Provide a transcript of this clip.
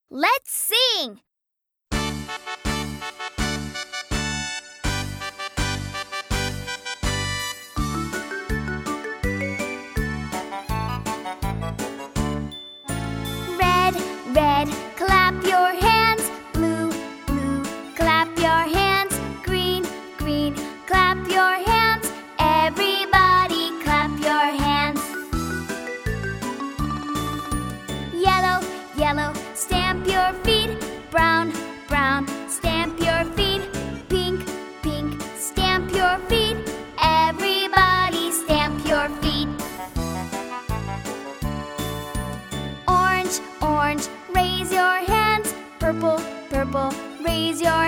Let's sing! Red, red, clap your hands. Blue, blue, clap your hands. Green, green, clap your hands. Everybody clap your hands. Yellow, yellow, stamp your feet. Brown, brown, stamp your feet. Pink, pink, stamp your feet. Everybody stamp your feet. Orange, orange, raise your hands. Purple, purple, raise your